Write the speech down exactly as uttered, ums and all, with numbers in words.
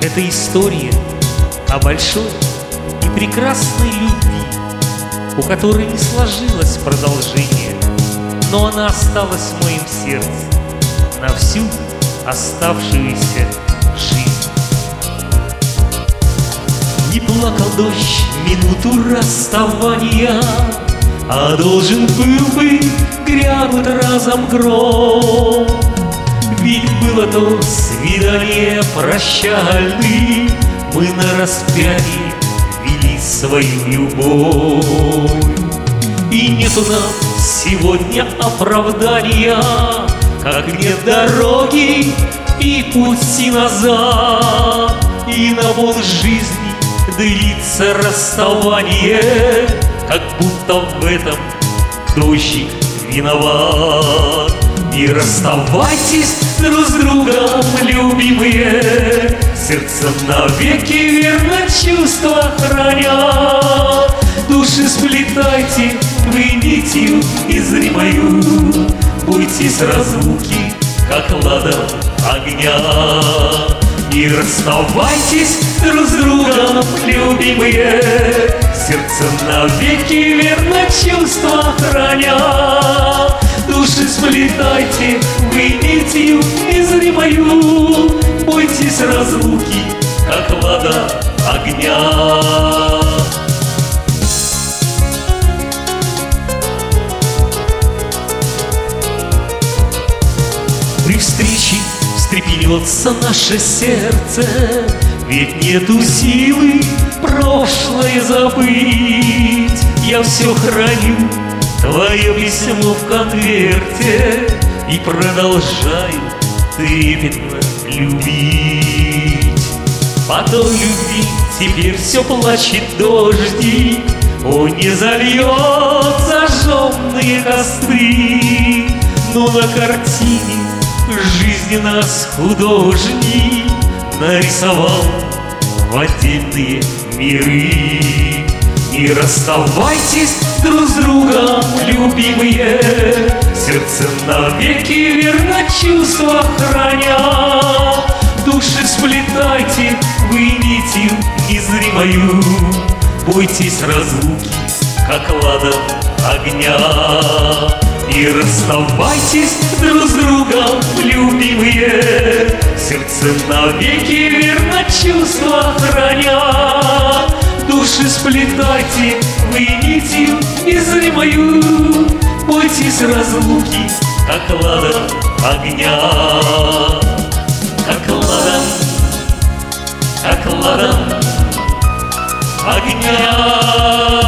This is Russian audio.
Это история о большой и прекрасной любви, у которой не сложилось продолжение, но она осталась в моем сердце на всю оставшуюся жизнь. Не плакал дождь минуту расставания, а должен был бы грянуть разом гром. Ведь было то свидание прощальное, мы на распятии вели свою любовь. И нету нам сегодня оправдания, как нет дороги и пути назад. И на полжизни длится расставание, как будто в этом дождик виноват. Не расставайтесь друг с другом, любимые, сердце навеки верно чувства храня. Души сплетайте вы нитью незримою, бойтесь разлуки, как ладан огня. Не расставайтесь друг с другом, любимые, сердце навеки верно чувства храня. Души сплетайте вы нитью незримою, бойтесь разлуки, как ладан огня. При встрече встрепенется наше сердце, ведь нету силы прошлое забыть. Я все храню твое письмо в конверте и продолжаю трепетно любить. По той любви теперь все плачет дождик, он не зальет зажженные костры. Но на картине жизни нас художник нарисовал в отдельные миры. Не расставайтесь друг с другом, любимые, сердце навеки верно чувства храня. Души сплетайте вы нитью незримою, бойтесь разлуки, как ладан огня. Не расставайтесь друг с другом, любимые, сердце навеки верно чувства храня. Души сплетайте вы нитью незримою, бойтесь разлуки, как ладан огня. Как ладан, как ладан огня.